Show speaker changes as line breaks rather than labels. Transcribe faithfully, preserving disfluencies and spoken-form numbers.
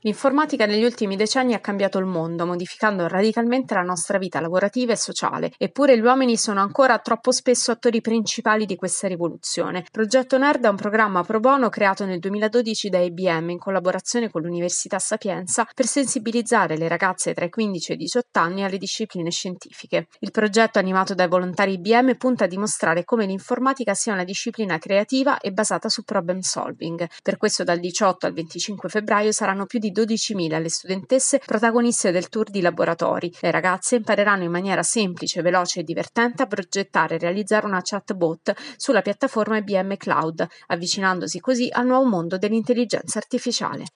L'informatica negli ultimi decenni ha cambiato il mondo, modificando radicalmente la nostra vita lavorativa e sociale, eppure gli uomini sono ancora troppo spesso attori principali di questa rivoluzione. Progetto Nerd è un programma pro bono creato nel duemiladodici da I B M in collaborazione con l'Università Sapienza per sensibilizzare le ragazze tra i quindici e i diciotto anni alle discipline scientifiche. Il progetto, animato dai volontari I B M, punta a dimostrare come l'informatica sia una disciplina creativa e basata su problem solving. Per questo dal diciotto al venticinque febbraio saranno più di dodicimila le studentesse protagoniste del tour di laboratori. Le ragazze impareranno in maniera semplice, veloce e divertente a progettare e realizzare una chatbot sulla piattaforma I B M Cloud, avvicinandosi così al nuovo mondo dell'intelligenza artificiale.